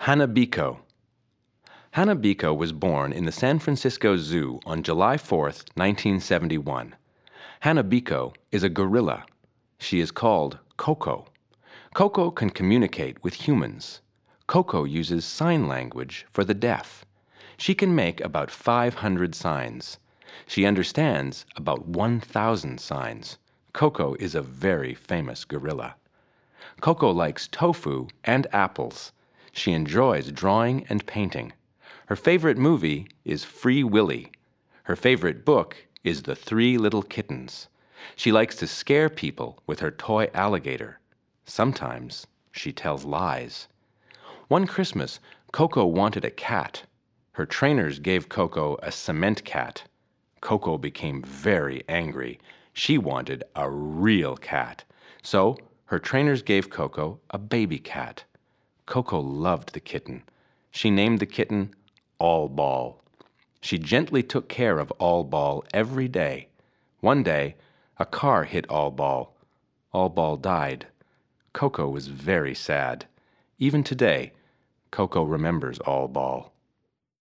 Hanabiko. Hanabiko was born in the San Francisco Zoo on July 4, 1971. Hanabiko is a gorilla. She is called Coco. Coco can communicate with humans. Coco uses sign language for the deaf. She can make about 500 signs. She understands about 1,000 signs. Coco is a very famous gorilla. Coco likes tofu and apples. She enjoys drawing and painting. Her favorite movie is Free Willy. Her favorite book is The Three Little Kittens. She likes to scare people with her toy alligator. Sometimes she tells lies. One Christmas, Coco wanted a cat. Her trainers gave Coco a cement cat. Coco became very angry. She wanted a real cat. So her trainers gave Coco a baby cat. Coco loved the kitten. She named the kitten All Ball. She gently took care of All Ball every day. One day, a car hit All Ball. All Ball died. Coco was very sad. Even today, Coco remembers All Ball.